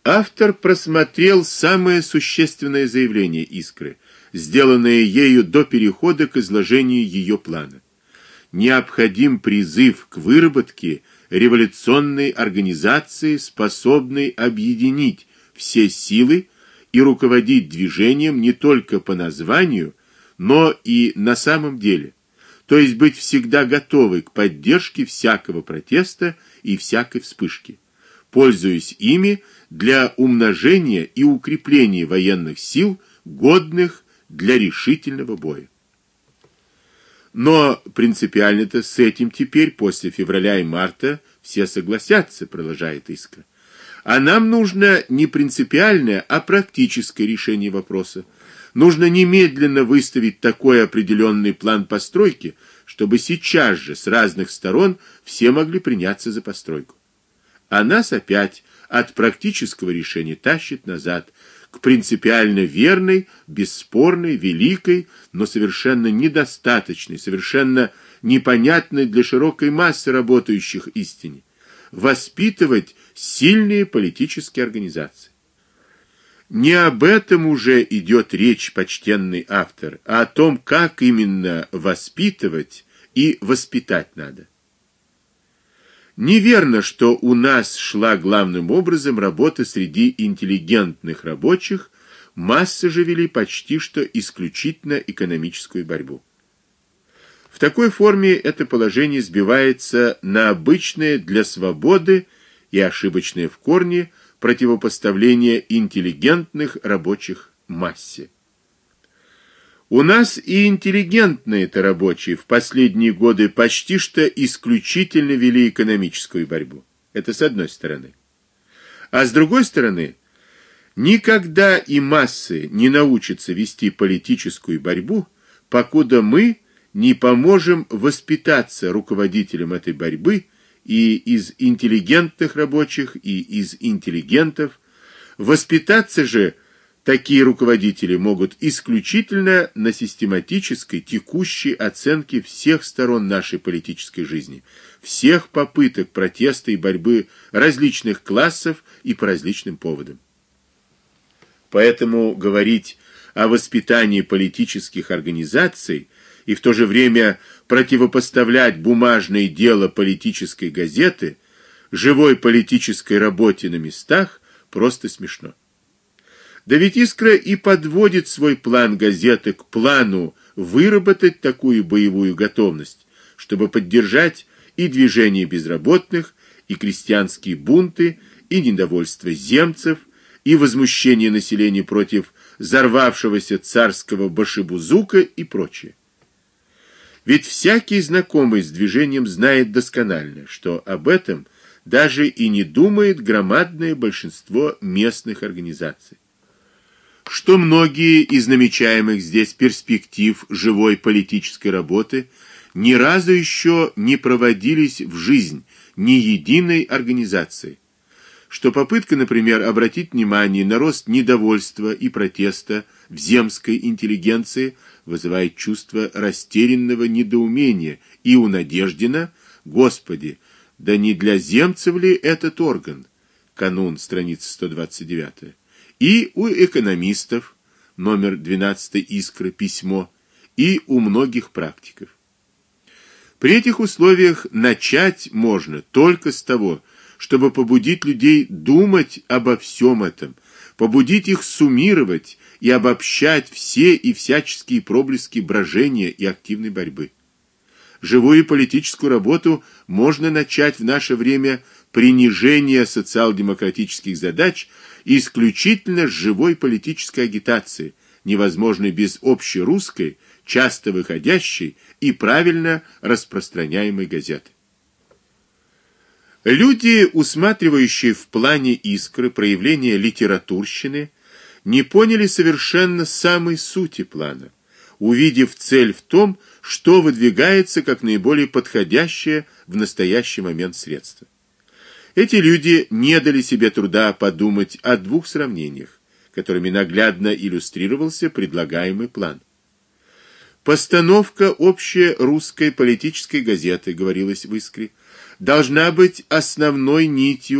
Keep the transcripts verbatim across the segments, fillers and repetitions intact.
Автор просмотрел самое существенное заявление Искры, сделанное ею до перехода к изложению ее плана. Необходим призыв к выработке революционной организации, способной объединить все силы и руководить движением не только по названию, но и на самом деле, то есть быть всегда готовой к поддержке всякого протеста и всякой вспышки, пользуясь ими для умножения и укрепления военных сил, годных для решительного боя. Но принципиально-то с этим теперь после февраля и марта все согласятся, продолжает Искра. А нам нужно не принципиальное, а практическое решение вопроса. Нужно немедленно выставить такой определенный план постройки, чтобы сейчас же с разных сторон все могли приняться за постройку. А нас опять от практического решения тащит назад к принципиально верной, бесспорной, великой, но совершенно недостаточной, совершенно непонятной для широкой массы работающих истине: воспитывать сильные политические организации. Не об этом уже идет речь, почтенный автор, а о том, как именно воспитывать и воспитать надо. Неверно, что у нас шла главным образом работа среди интеллигентных рабочих, массы же вели почти что исключительно экономическую борьбу. В такой форме это положение сбивается на обычное для свободы и ошибочное в корне противопоставление интеллигентных рабочих массе. У нас и интеллигентные-то рабочие в последние годы почти что исключительно вели экономическую борьбу. Это с одной стороны. А с другой стороны, никогда и массы не научатся вести политическую борьбу, покуда мы не поможем воспитаться руководителям этой борьбы и из интеллигентных рабочих, и из интеллигентов. Воспитаться же такие руководители могут исключительно на систематической, текущей оценке всех сторон нашей политической жизни, всех попыток протеста и борьбы различных классов и по различным поводам. Поэтому говорить о воспитании политических организаций и в то же время противопоставлять бумажное дело политической газеты живой политической работе на местах просто смешно. Да ведь Искра и подводит свой план газеты к плану выработать такую боевую готовность, чтобы поддержать и движение безработных, и крестьянские бунты, и недовольство земцев, и возмущение населения против взорвавшегося царского башибузука и прочее. Ведь всякий знакомый с движением знает досконально, что об этом даже и не думает громадное большинство местных организаций. Что многие из намечаемых здесь перспектив живой политической работы ни разу еще не проводились в жизнь ни единой организации. Что попытка, например, обратить внимание на рост недовольства и протеста в земской интеллигенции вызывает чувство растерянного недоумения и у Надеждина: Господи, да не для земцев ли этот орган? Канун, страница сто двадцать девять. И у экономистов, номер двенадцать Искры, письмо, и у многих практиков. При этих условиях начать можно только с того, чтобы побудить людей думать обо всем этом, побудить их суммировать и обобщать все и всяческие проблески брожения и активной борьбы. Живую политическую работу можно начать в наше время принижения социал-демократических задач исключительно с живой политической агитации, невозможной без общерусской, часто выходящей и правильно распространяемой газеты. Люди, усматривающие в плане Искры проявление литературщины, не поняли совершенно самой сути плана, увидев цель в том, что выдвигается как наиболее подходящее в настоящий момент средство. Эти люди не дали себе труда подумать о двух сравнениях, которыми наглядно иллюстрировался предлагаемый план. Постановка общей русской политической газеты, говорилось в Искре, должна быть основной нитью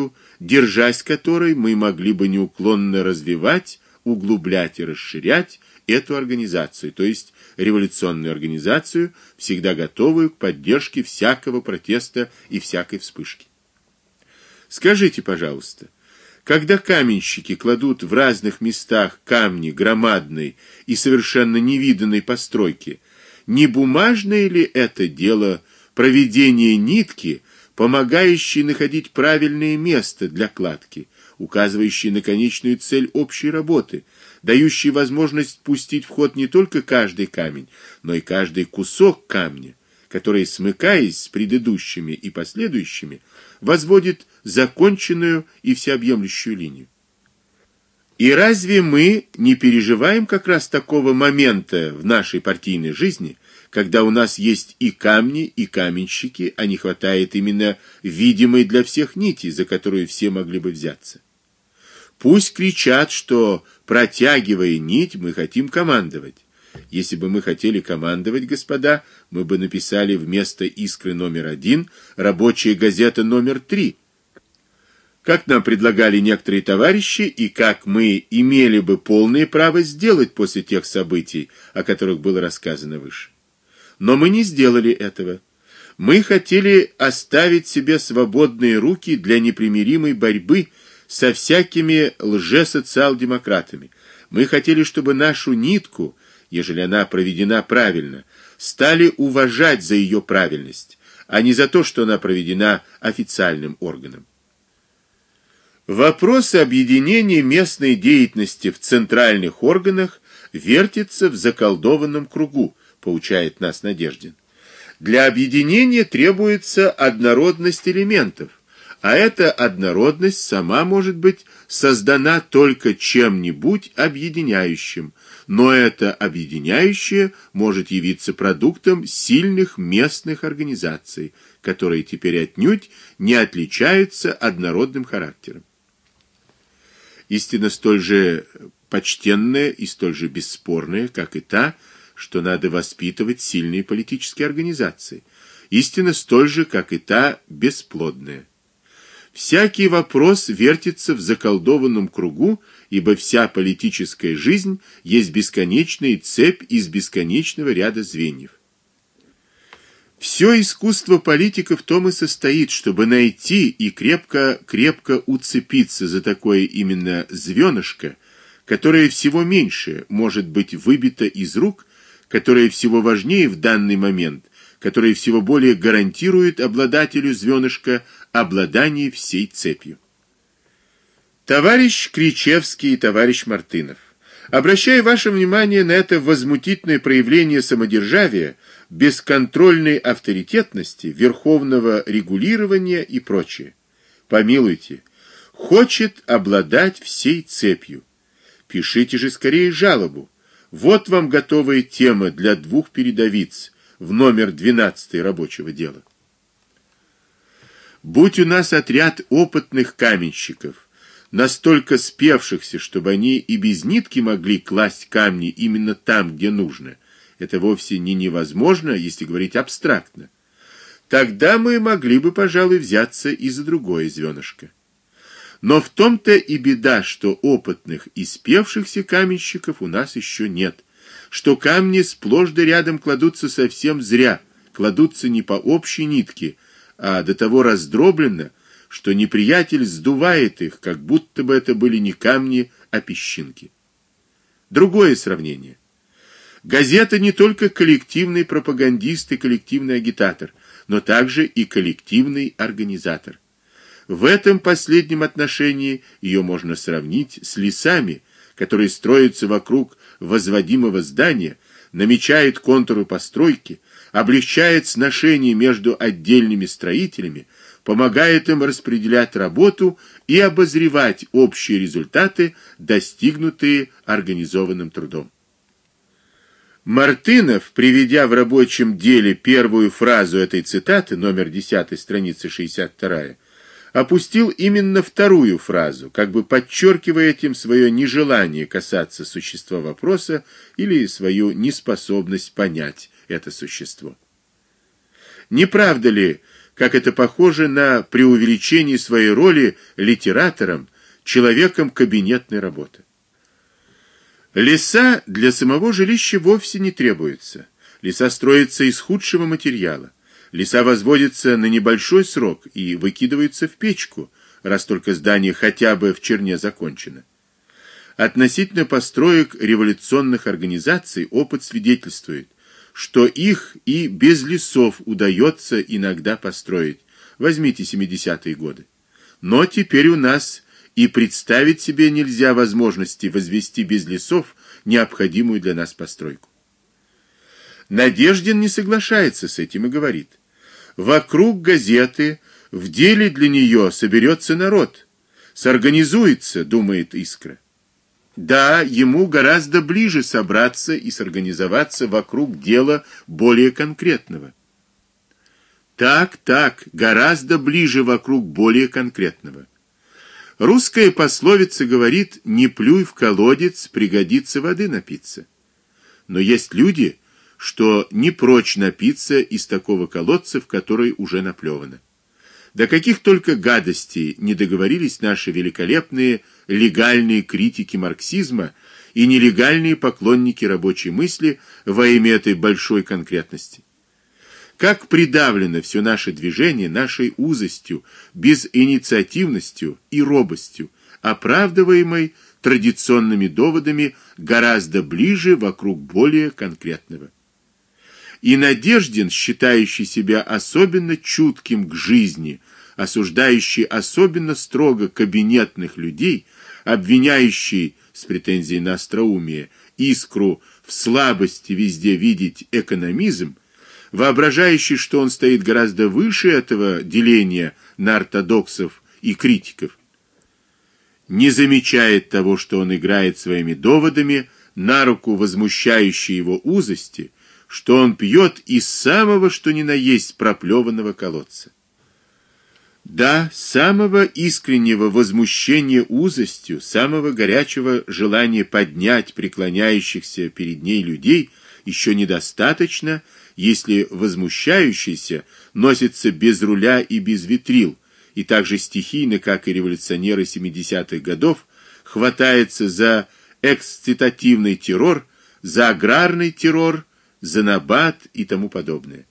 держась которой мы могли бы неуклонно развивать, углублять и расширять эту организацию, то есть революционную организацию, всегда готовую к поддержке всякого протеста и всякой вспышки. Скажите, пожалуйста, когда каменщики кладут в разных местах камни громадной и совершенно невиданной постройки, не бумажное ли это дело проведение нитки, помогающей находить правильное место для кладки, указывающей на конечную цель общей работы, дающей возможность пустить в ход не только каждый камень, но и каждый кусок камня, который, смыкаясь с предыдущими и последующими, возводит законченную и всеобъемлющую линию. И разве мы не переживаем как раз такого момента в нашей партийной жизни, когда у нас есть и камни, и каменщики, а не хватает именно видимой для всех нити, за которую все могли бы взяться? Пусть кричат, что, протягивая нить, мы хотим командовать. Если бы мы хотели командовать, господа, мы бы написали вместо Искры номер один Рабочая газета номер три. Как нам предлагали некоторые товарищи, и как мы имели бы полное право сделать после тех событий, о которых было рассказано выше. Но мы не сделали этого. Мы хотели оставить себе свободные руки для непримиримой борьбы со всякими лжесоциал-демократами. Мы хотели, чтобы нашу нитку, ежели она проведена правильно, стали уважать за ее правильность, а не за то, что она проведена официальным органом. Вопрос объединения местной деятельности в центральных органах вертится в заколдованном кругу, поучает нас Надеждин. Для объединения требуется однородность элементов, а эта однородность сама может быть создана только чем-нибудь объединяющим, но это объединяющее может явиться продуктом сильных местных организаций, которые теперь отнюдь не отличаются однородным характером. Истина столь же почтенная и столь же бесспорная, как и та, что надо воспитывать сильные политические организации. Истина столь же, как и та, бесплодная. Всякий вопрос вертится в заколдованном кругу, ибо вся политическая жизнь есть бесконечная цепь из бесконечного ряда звеньев. Все искусство политика в том и состоит, чтобы найти и крепко-крепко уцепиться за такое именно звёнышко, которое всего меньше может быть выбито из рук, которое всего важнее в данный момент, которое всего более гарантирует обладателю звёнышка обладание всей цепью. Товарищ Кричевский и товарищ Мартынов, обращаю ваше внимание на это возмутительное проявление самодержавия, бесконтрольной авторитетности, верховного регулирования и прочее. Помилуйте, хочет обладать всей цепью. Пишите же скорее жалобу. Вот вам готовая тема для двух передовиц в номер двенадцатый рабочего дела. Будь у нас отряд опытных каменщиков, настолько спевшихся, чтобы они и без нитки могли класть камни именно там, где нужно. Это вовсе не невозможно, если говорить абстрактно. Тогда мы могли бы, пожалуй, взяться и за другое звёнышко. Но в том-то и беда, что опытных и спевшихся каменщиков у нас еще нет, что камни сплошь да рядом кладутся совсем зря, кладутся не по общей нитке, а до того раздробленно, что неприятель сдувает их, как будто бы это были не камни, а песчинки. Другое сравнение. Газета не только коллективный пропагандист и коллективный агитатор, но также и коллективный организатор. В этом последнем отношении ее можно сравнить с лесами, которые строятся вокруг возводимого здания, намечают контуры постройки, облегчают сношение между отдельными строителями, помогает им распределять работу и обозревать общие результаты, достигнутые организованным трудом. Мартынов, приведя в рабочем деле первую фразу этой цитаты, номер десятый, страница шестьдесят вторая, опустил именно вторую фразу, как бы подчеркивая этим свое нежелание касаться существа вопроса или свою неспособность понять это существо. Не правда ли, как это похоже на преувеличение своей роли литератором, человеком кабинетной работы. Леса для самого жилища вовсе не требуются. Леса строятся из худшего материала. Леса возводятся на небольшой срок и выкидываются в печку, раз только здание хотя бы в черне закончено. Относительно построек революционных организаций опыт свидетельствует, что их и без лесов удается иногда построить. Возьмите семидесятые годы. Но теперь у нас и представить себе нельзя возможности возвести без лесов необходимую для нас постройку. Надеждин не соглашается с этим и говорит: вокруг газеты в деле для нее соберется народ, сорганизуется, думает Искра. Да, ему гораздо ближе собраться и сорганизоваться вокруг дела более конкретного. Так, так, гораздо ближе вокруг более конкретного. Русская пословица говорит: не плюй в колодец, пригодится воды напиться. Но есть люди, что не прочь напиться из такого колодца, в который уже наплевано. До каких только гадостей не договорились наши великолепные легальные критики марксизма и нелегальные поклонники рабочей мысли во имя этой большой конкретности. Как придавлено все наше движение нашей узостью, безинициативностью и робостью, оправдываемой традиционными доводами гораздо ближе вокруг более конкретного. И Надеждин, считающий себя особенно чутким к жизни, осуждающий особенно строго кабинетных людей, обвиняющий с претензией на остроумие Искру в слабости везде видеть экономизм, воображающий, что он стоит гораздо выше этого деления на ортодоксов и критиков, не замечает того, что он играет своими доводами на руку возмущающей его узости, что он пьет из самого что ни на есть проплеванного колодца. Да, самого искреннего возмущения узостью, самого горячего желания поднять преклоняющихся перед ней людей еще недостаточно, если возмущающийся носится без руля и без витрил, и так же стихийно, как и революционеры семидесятых годов, хватается за эксцитативный террор, за аграрный террор, за набат и тому подобное.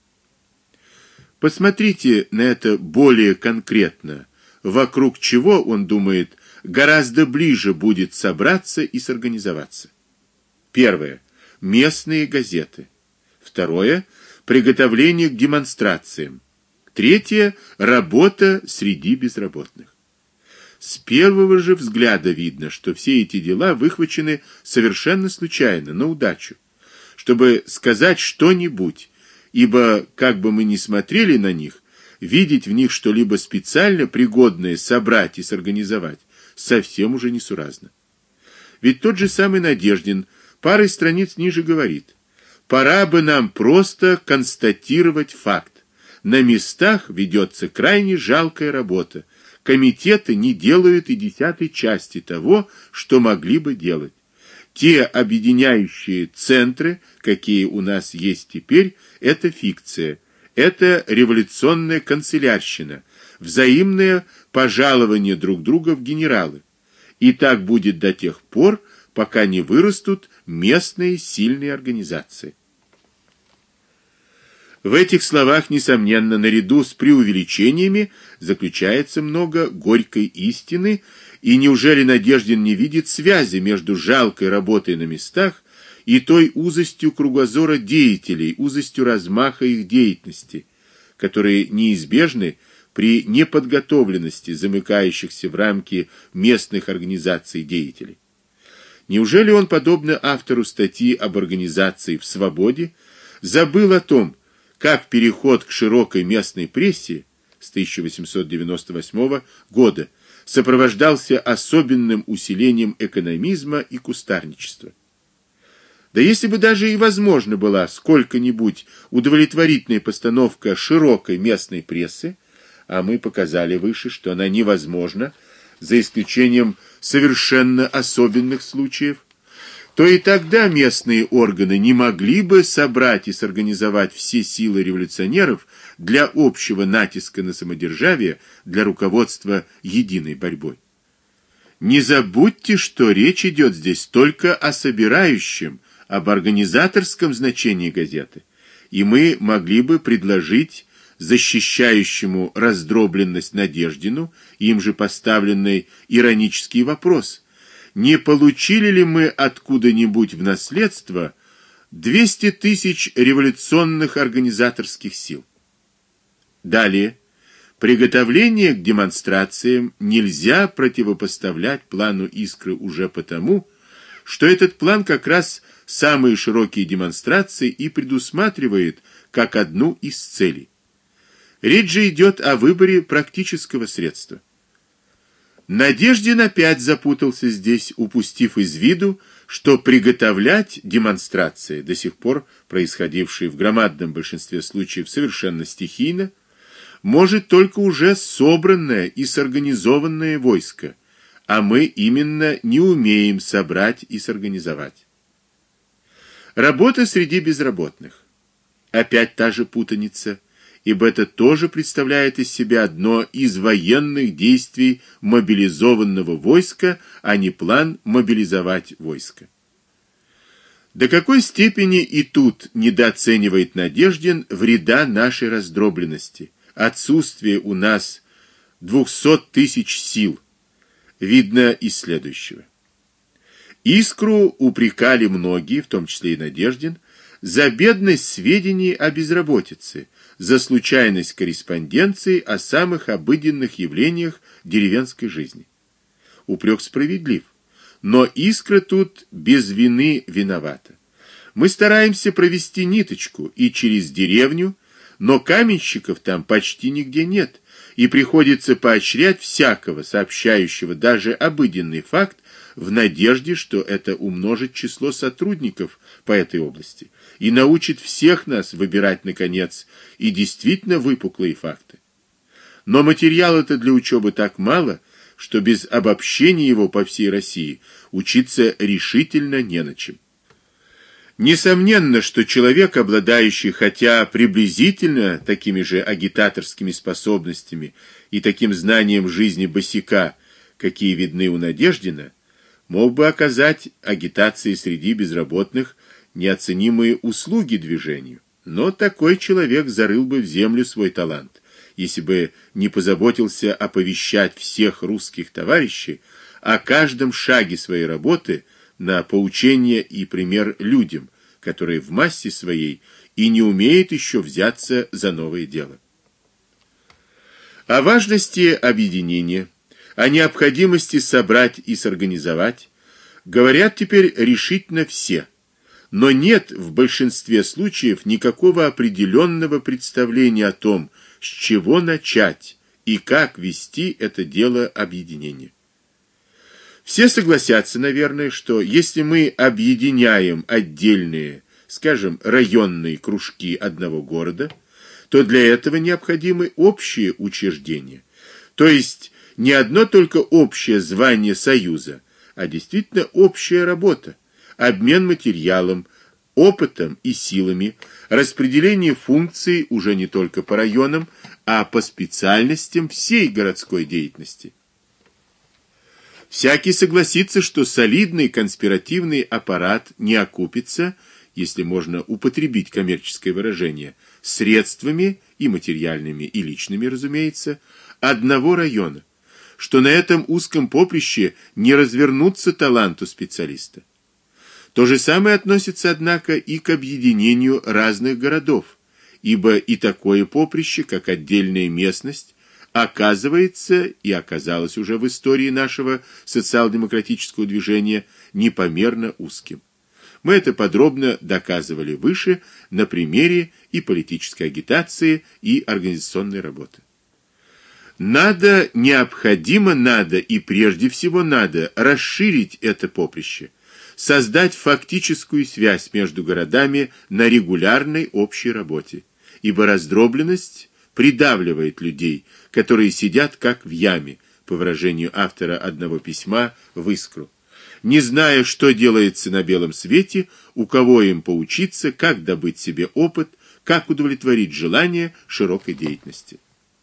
Посмотрите на это более конкретно, вокруг чего, он думает, гораздо ближе будет собраться и сорганизоваться. Первое местные газеты. Второе приготовление к демонстрациям. Третье работа среди безработных. С первого же взгляда видно, что все эти дела выхвачены совершенно случайно, на удачу, чтобы сказать что-нибудь, ибо как бы мы ни смотрели на них, видеть в них что-либо специально пригодное собрать и сорганизовать совсем уже несуразно. Ведь тот же самый Надеждин парой страниц ниже говорит: пора бы нам просто констатировать факт. На местах ведется крайне жалкая работа. Комитеты не делают и десятой части того, что могли бы делать. Те объединяющие центры, какие у нас есть теперь, это фикция. Это революционная канцелярщина, взаимное пожалование друг друга в генералы. И так будет до тех пор, пока не вырастут местные сильные организации. В этих словах, несомненно, наряду с преувеличениями заключается много горькой истины, и неужели Надеждин не видит связи между жалкой работой на местах и той узостью кругозора деятелей, узостью размаха их деятельности, которые неизбежны при неподготовленности замыкающихся в рамки местных организаций деятелей? Неужели он, подобно автору статьи об организации в свободе, забыл о том, как переход к широкой местной прессе с тысяча восемьсот девяносто восьмого года сопровождался особенным усилением экономизма и кустарничества? Да если бы даже и возможно была сколько-нибудь удовлетворительная постановка широкой местной прессы, а мы показали выше, что она невозможна, за исключением совершенно особенных случаев, то и тогда местные органы не могли бы собрать и сорганизовать все силы революционеров для общего натиска на самодержавие, для руководства единой борьбой. Не забудьте, что речь идет здесь только о собирающем, об организаторском значении газеты, и мы могли бы предложить защищающему раздробленность Надеждину, им же поставленный иронический вопрос: не получили ли мы откуда-нибудь в наследство двести тысяч революционных организаторских сил? Далее, приготовление к демонстрациям нельзя противопоставлять плану Искры уже потому, что этот план как раз самые широкие демонстрации и предусматривает как одну из целей. Речь же идет о выборе практического средства. Надеждин опять запутался здесь, упустив из виду, что приготовлять демонстрации, до сих пор происходившие в громадном большинстве случаев совершенно стихийно, может только уже собранное и сорганизованное войско, а мы именно не умеем собрать и сорганизовать. Работа среди безработных. Опять та же путаница, ибо это тоже представляет из себя одно из военных действий мобилизованного войска, а не план мобилизовать войско. До какой степени и тут недооценивает Надеждин вреда нашей раздробленности, отсутствие у нас двухсот тысяч сил, видно из следующего. Искру упрекали многие, в том числе и Надеждин, за бедность сведений о безработице, за случайность корреспонденции о самых обыденных явлениях деревенской жизни. Упрек справедлив, но Искра тут без вины виновата. Мы стараемся провести ниточку и через деревню, но каменщиков там почти нигде нет, и приходится поощрять всякого, сообщающего даже обыденный факт, в надежде, что это умножит число сотрудников по этой области и научит всех нас выбирать наконец и действительно выпуклые факты. Но материала-то для учебы так мало, что без обобщения его по всей России учиться решительно не на чем. Несомненно, что человек, обладающий хотя приблизительно такими же агитаторскими способностями и таким знанием жизни босяка, какие видны у Надеждина, мог бы оказать агитации среди безработных неоценимые услуги движению. Но такой человек зарыл бы в землю свой талант, если бы не позаботился оповещать всех русских товарищей о каждом шаге своей работы на поучение и пример людям, которые в массе своей и не умеют еще взяться за новое дело. О важности объединения, о необходимости собрать и сорганизовать говорят теперь решительно все, но нет в большинстве случаев никакого определенного представления о том, с чего начать и как вести это дело объединения. Все согласятся, наверное, что если мы объединяем отдельные, скажем, районные кружки одного города, то для этого необходимы общие учреждения, то есть не одно только общее звание союза, а действительно общая работа, обмен материалом, опытом и силами, распределение функций уже не только по районам, а по специальностям всей городской деятельности. Всякий согласится, что солидный конспиративный аппарат не окупится, если можно употребить коммерческое выражение, средствами и материальными, и личными, разумеется, одного района, что на этом узком поприще не развернуться таланту специалиста. То же самое относится, однако, и к объединению разных городов, ибо и такое поприще, как отдельная местность, оказывается и оказалось уже в истории нашего социал-демократического движения непомерно узким. Мы это подробно доказывали выше на примере и политической агитации, и организационной работы. Надо, необходимо надо и прежде всего надо расширить это поприще, создать фактическую связь между городами на регулярной общей работе, ибо раздробленность придавливает людей, которые сидят как в яме, по выражению автора одного письма в Искру, не зная, что делается на белом свете, у кого им поучиться, как добыть себе опыт, как удовлетворить желание широкой деятельности.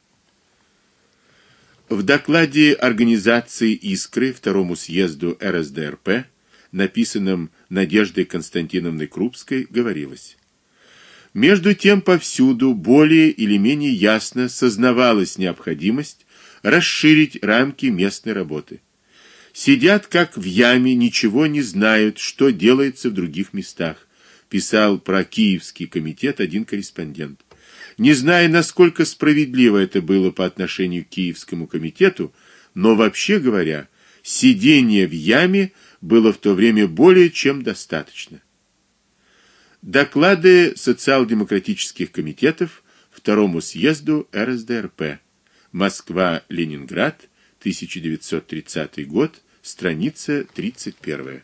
В докладе организации Искры второму съезду эр эс дэ эр пэ, написанном Надеждой Константиновной Крупской, говорилось: между тем повсюду более или менее ясно сознавалась необходимость расширить рамки местной работы. Сидят как в яме, ничего не знают, что делается в других местах, писал про Киевский комитет один корреспондент. Не зная, насколько справедливо это было по отношению к Киевскому комитету, но вообще говоря, сидение в яме было в то время более чем достаточно. Доклады социал-демократических комитетов второму съезду эр эс дэ эр пэ. Москва-Ленинград, тысяча девятьсот тридцатый год, страница тридцать первая.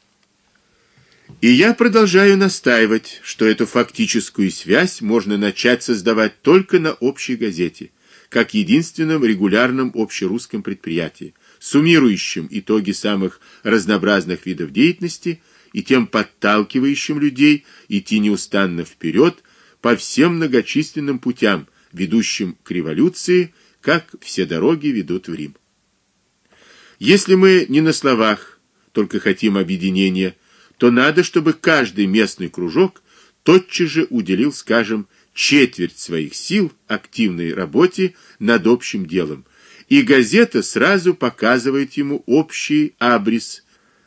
И я продолжаю настаивать, что эту фактическую связь можно начать создавать только на общей газете, как единственном регулярном общерусском предприятии, суммирующем итоги самых разнообразных видов деятельности и тем подталкивающим людей идти неустанно вперед по всем многочисленным путям, ведущим к революции, как все дороги ведут в Рим. Если мы не на словах только хотим объединения, то надо, чтобы каждый местный кружок тотчас же уделил, скажем, четверть своих сил активной работе над общим делом, и газета сразу показывает ему общий абрис,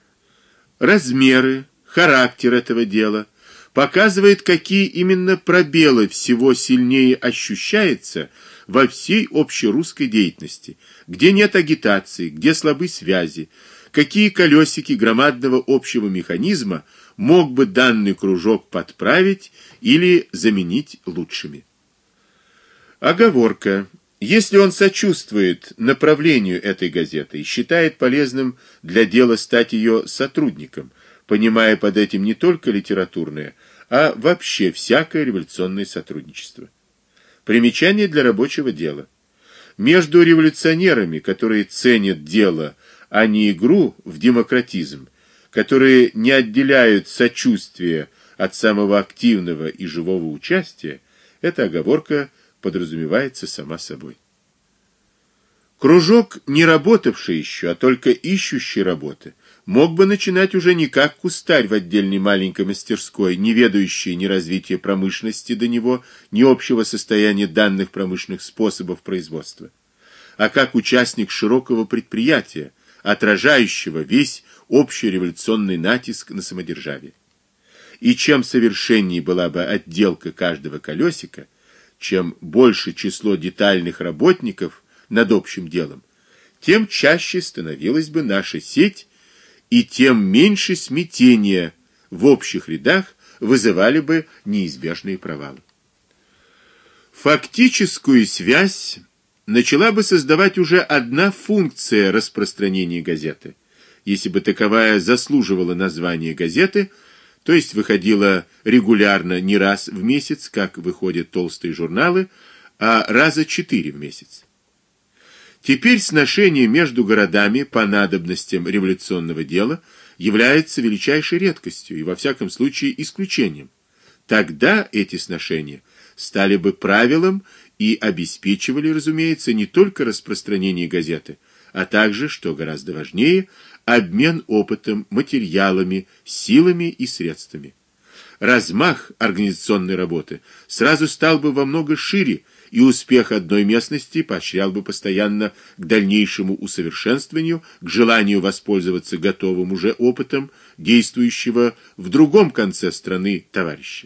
размеры, характер этого дела, показывает, какие именно пробелы всего сильнее ощущаются во всей общерусской деятельности, где нет агитации, где слабы связи, какие колесики громадного общего механизма мог бы данный кружок подправить или заменить лучшими. Оговорка: если он сочувствует направлению этой газеты и считает полезным для дела стать ее сотрудником, понимая под этим не только литературное, а вообще всякое революционное сотрудничество. Примечание для рабочего дела. Между революционерами, которые ценят дело, а не игру в демократизм, которые не отделяют сочувствие от самого активного и живого участия, эта оговорка подразумевается сама собой. Кружок, не работавший еще, а только ищущий работы, мог бы начинать уже не как кустарь в отдельной маленькой мастерской, не ведающий ни развития промышленности до него, ни общего состояния данных промышленных способов производства, а как участник широкого предприятия, отражающего весь общий революционный натиск на самодержавие. И чем совершеннее была бы отделка каждого колесика, чем больше число детальных работников над общим делом, тем чаще становилась бы наша сеть, и тем меньше смятения в общих рядах вызывали бы неизбежные провалы. Фактическую связь начала бы создавать уже одна функция распространения газеты, если бы таковая заслуживала названия газеты, то есть выходила регулярно не раз в месяц, как выходят толстые журналы, а раза четыре в месяц. Теперь сношение между городами по надобностям революционного дела является величайшей редкостью и во всяком случае исключением. Тогда эти сношения стали бы правилом и обеспечивали, разумеется, не только распространение газеты, а также, что гораздо важнее, обмен опытом, материалами, силами и средствами. Размах организационной работы сразу стал бы во много шире, и успех одной местности поощрял бы постоянно к дальнейшему усовершенствованию, к желанию воспользоваться готовым уже опытом действующего в другом конце страны товарища.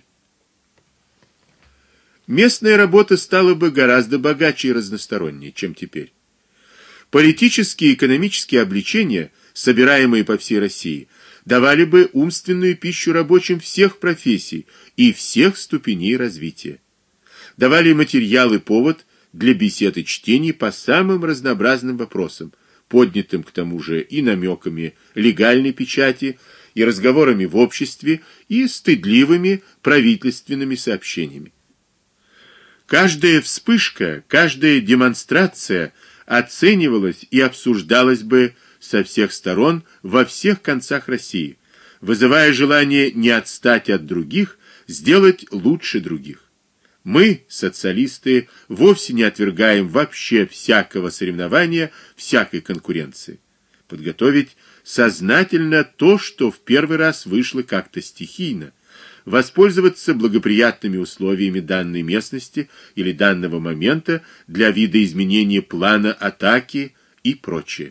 Местная работа стала бы гораздо богаче и разностороннее, чем теперь. Политические и экономические обличения, собираемые по всей России, давали бы умственную пищу рабочим всех профессий и всех ступеней развития. Давали материал и повод для бесед и чтений по самым разнообразным вопросам, поднятым к тому же и намеками легальной печати, и разговорами в обществе, и стыдливыми правительственными сообщениями. Каждая вспышка, каждая демонстрация оценивалась и обсуждалась бы со всех сторон во всех концах России, вызывая желание не отстать от других, сделать лучше других. Мы, социалисты, вовсе не отвергаем вообще всякого соревнования, всякой конкуренции. Подготовить сознательно то, что в первый раз вышло как-то стихийно, воспользоваться благоприятными условиями данной местности или данного момента для видоизменения плана атаки и прочее.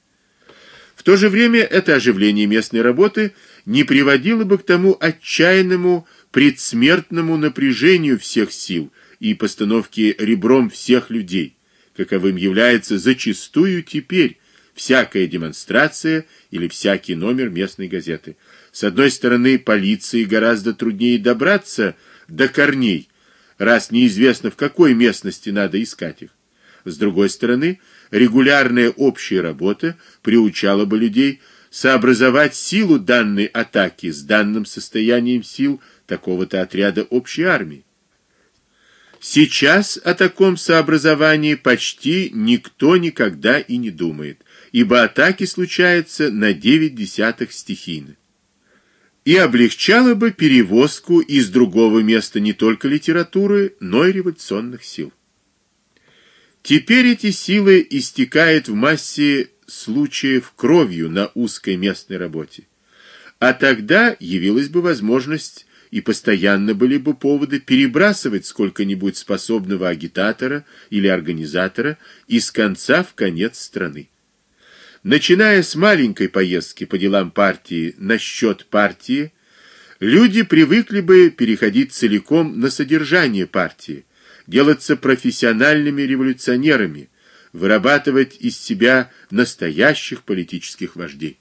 В то же время это оживление местной работы не приводило бы к тому отчаянному предсмертному напряжению всех сил и постановке ребром всех людей, каковым является зачастую теперь всякая демонстрация или всякий номер местной газеты. С одной стороны, полиции гораздо труднее добраться до корней, раз неизвестно, в какой местности надо искать их. С другой стороны, регулярная общая работа приучала бы людей сообразовать силу данной атаки с данным состоянием сил такого-то отряда общей армии. Сейчас о таком сообразовании почти никто никогда и не думает, ибо атаки случаются на девять десятых стихийно. И облегчало бы перевозку из другого места не только литературы, но и революционных сил. Теперь эти силы истекают в массе случаев кровью на узкой местной работе. А тогда явилась бы возможность и постоянно были бы поводы перебрасывать сколько-нибудь способного агитатора или организатора из конца в конец страны. Начиная с маленькой поездки по делам партии на счет партии, люди привыкли бы переходить целиком на содержание партии, делаться профессиональными революционерами, вырабатывать из себя настоящих политических вождей.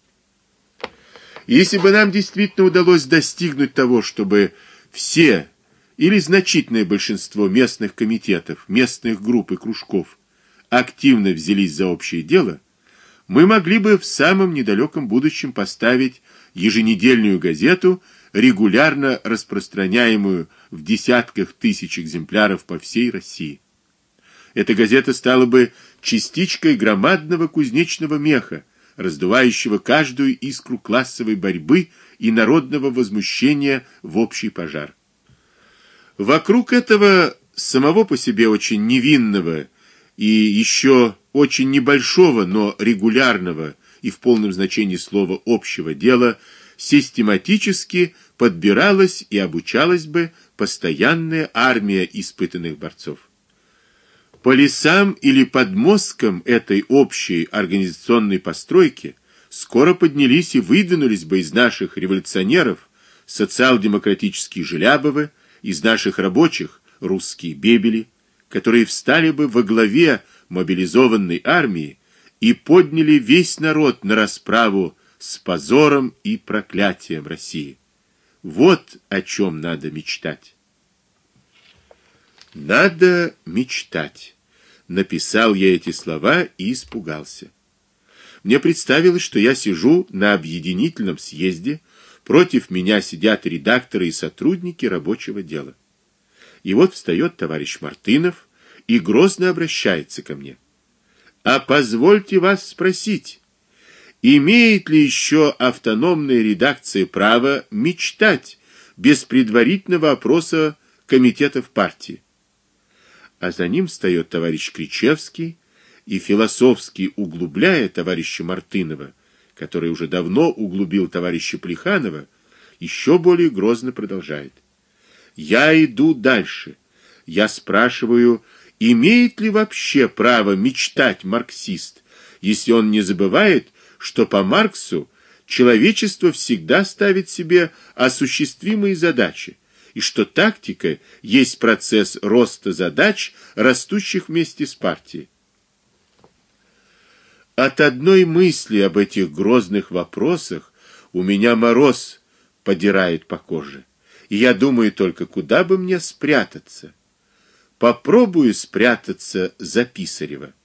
Если бы нам действительно удалось достигнуть того, чтобы все или значительное большинство местных комитетов, местных групп и кружков активно взялись за общее дело, мы могли бы в самом недалеком будущем поставить еженедельную газету, регулярно распространяемую в десятках тысяч экземпляров по всей России. Эта газета стала бы частичкой громадного кузнечного меха, раздувающего каждую искру классовой борьбы и народного возмущения в общий пожар. Вокруг этого самого по себе очень невинного и еще очень небольшого, но регулярного и в полном значении слова общего дела систематически подбиралась и обучалась бы постоянная армия испытанных борцов. По лесам или подмосткам этой общей организационной постройки скоро поднялись и выдвинулись бы из наших революционеров социал-демократические Желябовы, из наших рабочих русские Бебели, которые встали бы во главе мобилизованной армии и подняли весь народ на расправу с позором и проклятием России. Вот о чем надо мечтать. Надо мечтать. Написал я эти слова и испугался. Мне представилось, что я сижу на объединительном съезде, против меня сидят редакторы и сотрудники рабочего дела. И вот встает товарищ Мартынов и грозно обращается ко мне. А позвольте вас спросить, имеет ли еще автономная редакция право мечтать без предварительного опроса комитетов партии? А за ним встает товарищ Кричевский и, философски углубляя товарища Мартынова, который уже давно углубил товарища Плеханова, еще более грозно продолжает. Я иду дальше. Я спрашиваю, имеет ли вообще право мечтать марксист, если он не забывает, что по Марксу человечество всегда ставит себе осуществимые задачи, и что тактика есть процесс роста задач, растущих вместе с партией. От одной мысли об этих грозных вопросах у меня мороз подирает по коже, и я думаю только, куда бы мне спрятаться. Попробую спрятаться за Писарева.